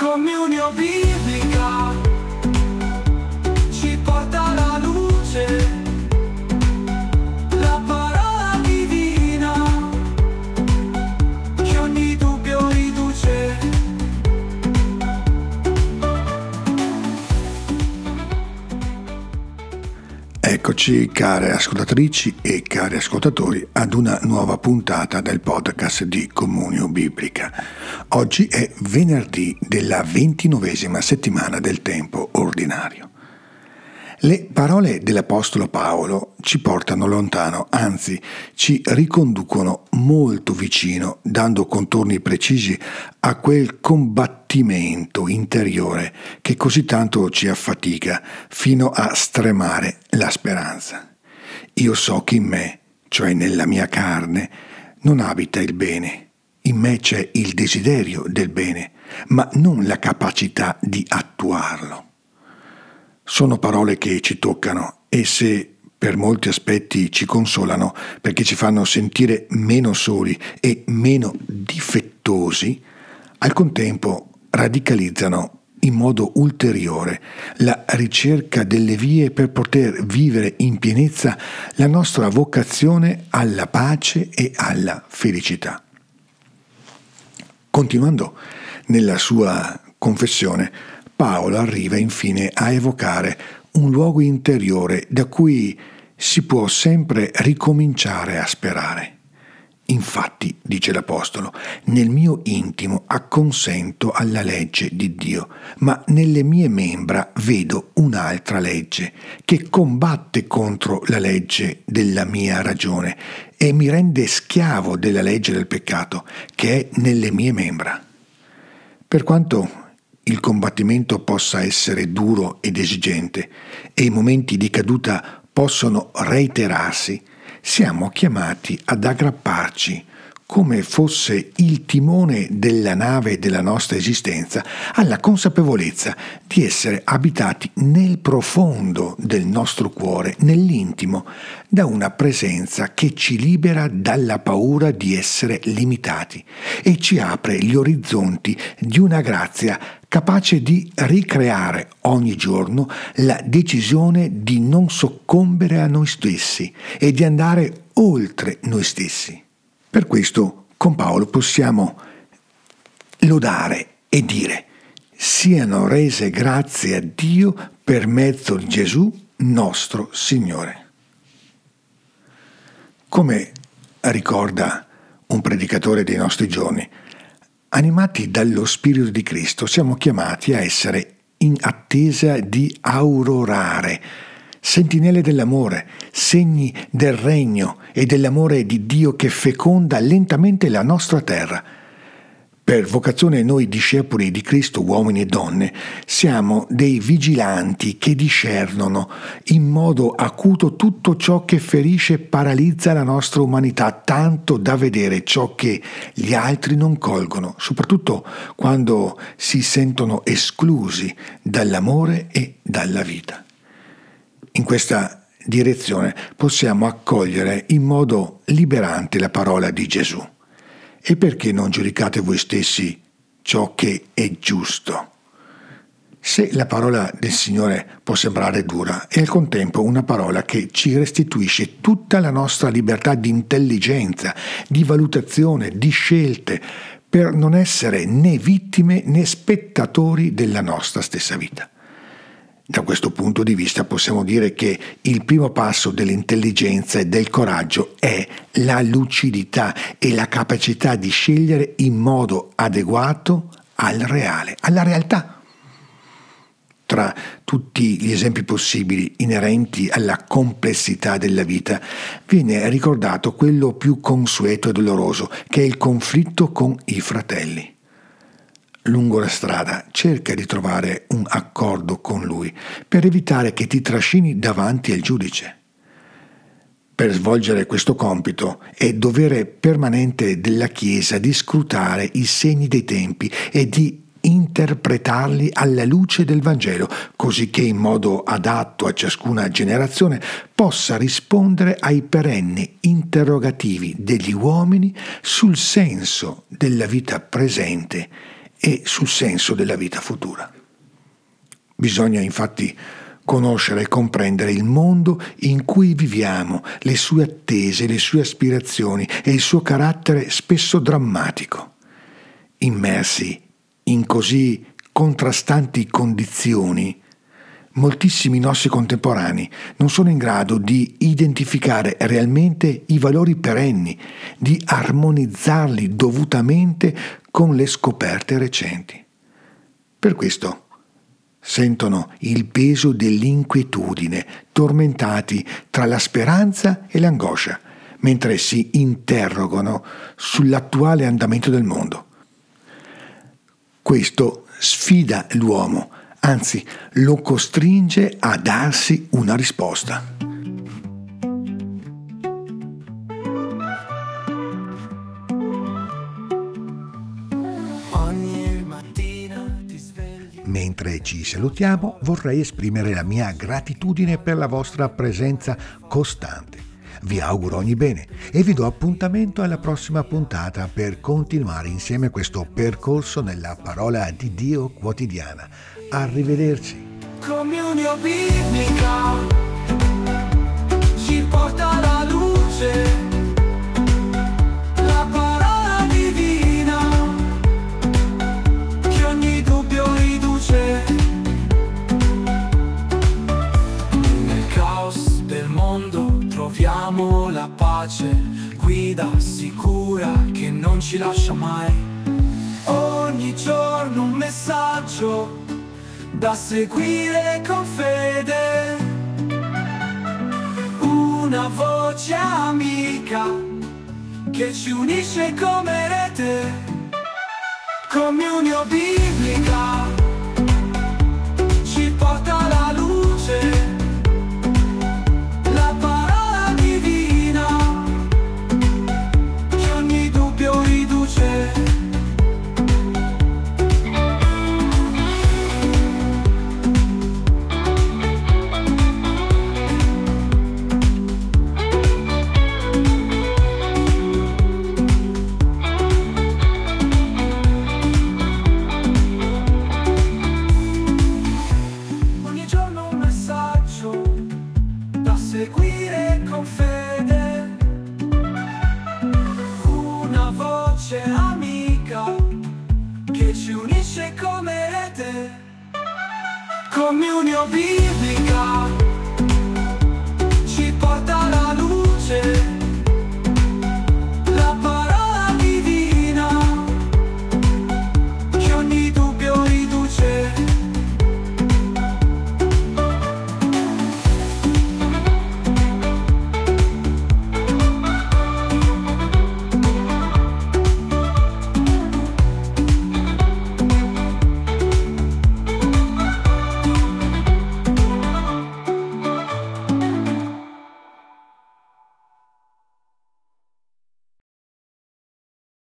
Comunione biblica ci porta alla luce, la parola divina che ogni dubbio riduce. Eccoci care ascoltatrici e cari ascoltatori ad una nuova puntata del podcast di Comunione Biblica. Oggi è venerdì della 29esima settimana del tempo ordinario. Le parole dell'Apostolo Paolo ci portano lontano, anzi ci riconducono molto vicino, dando contorni precisi a quel combattimento interiore che così tanto ci affatica fino a stremare la speranza. Io so che in me, cioè nella mia carne, non abita il bene. In me c'è il desiderio del bene, ma non la capacità di attuarlo. Sono parole che ci toccano e se per molti aspetti ci consolano perché ci fanno sentire meno soli e meno difettosi, al contempo radicalizzano in modo ulteriore la ricerca delle vie per poter vivere in pienezza la nostra vocazione alla pace e alla felicità. Continuando nella sua confessione, Paolo arriva infine a evocare un luogo interiore da cui si può sempre ricominciare a sperare. Infatti, dice l'Apostolo, nel mio intimo acconsento alla legge di Dio, ma nelle mie membra vedo un'altra legge che combatte contro la legge della mia ragione e mi rende schiavo della legge del peccato che è nelle mie membra. Per quanto il combattimento possa essere duro ed esigente e i momenti di caduta possono reiterarsi, siamo chiamati ad aggrapparci come fosse il timone della nave della nostra esistenza alla consapevolezza di essere abitati nel profondo del nostro cuore, nell'intimo, da una presenza che ci libera dalla paura di essere limitati e ci apre gli orizzonti di una grazia capace di ricreare ogni giorno la decisione di non soccombere a noi stessi e di andare oltre noi stessi. Per questo con Paolo possiamo lodare e dire: siano rese grazie a Dio per mezzo di Gesù nostro Signore. Come ricorda un predicatore dei nostri giorni, animati dallo Spirito di Cristo siamo chiamati a essere in attesa di aurorare, sentinelle dell'amore, segni del regno e dell'amore di Dio che feconda lentamente la nostra terra. Per vocazione noi discepoli di Cristo, uomini e donne, siamo dei vigilanti che discernono in modo acuto tutto ciò che ferisce e paralizza la nostra umanità, tanto da vedere ciò che gli altri non colgono, soprattutto quando si sentono esclusi dall'amore e dalla vita. In questa direzione possiamo accogliere in modo liberante la parola di Gesù. E perché non giudicate voi stessi ciò che è giusto? Se la parola del Signore può sembrare dura, è al contempo una parola che ci restituisce tutta la nostra libertà di intelligenza, di valutazione, di scelte, per non essere né vittime né spettatori della nostra stessa vita. Da questo punto di vista possiamo dire che il primo passo dell'intelligenza e del coraggio è la lucidità e la capacità di scegliere in modo adeguato al reale, alla realtà. Tra tutti gli esempi possibili inerenti alla complessità della vita viene ricordato quello più consueto e doloroso, che è il conflitto con i fratelli. Lungo la strada cerca di trovare un accordo con lui per evitare che ti trascini davanti al giudice. Per svolgere questo compito è dovere permanente della Chiesa di scrutare i segni dei tempi e di interpretarli alla luce del Vangelo, così che in modo adatto a ciascuna generazione possa rispondere ai perenni interrogativi degli uomini sul senso della vita presente e sul senso della vita futura. Bisogna infatti conoscere e comprendere il mondo in cui viviamo, le sue attese, le sue aspirazioni e il suo carattere spesso drammatico. Immersi in così contrastanti condizioni, moltissimi nostri contemporanei non sono in grado di identificare realmente i valori perenni, di armonizzarli dovutamente con le scoperte recenti. Per questo sentono il peso dell'inquietudine, tormentati tra la speranza e l'angoscia, mentre si interrogano sull'attuale andamento del mondo. Questo sfida l'uomo, anzi lo costringe a darsi una risposta. Mentre ci salutiamo, vorrei esprimere la mia gratitudine per la vostra presenza costante. Vi auguro ogni bene e vi do appuntamento alla prossima puntata per continuare insieme questo percorso nella parola di Dio quotidiana. Arrivederci. Comunione biblica ci porta alla luce. La parola divina che ogni dubbio riduce. Nel caos del mondo troviamo la pace, guida sicura che non ci lascia mai. Ogni giorno un messaggio da seguire con fede, una voce amica che ci unisce come rete. Comunione biblica ci porta alla luce. La parola divina che ogni dubbio riduce. Seguire con fede, una voce amica che ci unisce come rete. Comunione biblica